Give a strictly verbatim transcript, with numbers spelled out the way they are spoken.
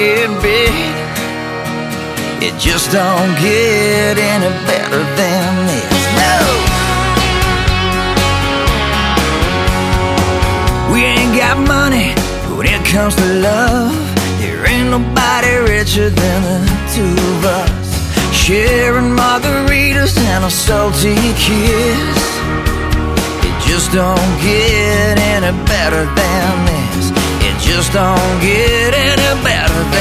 big. It just don't get any better than this. No! We ain't got money, but when it comes to love, there ain't nobody richer than the two of us. Sharing margaritas and a salty kiss. It just don't get any better than this. It just don't get any better than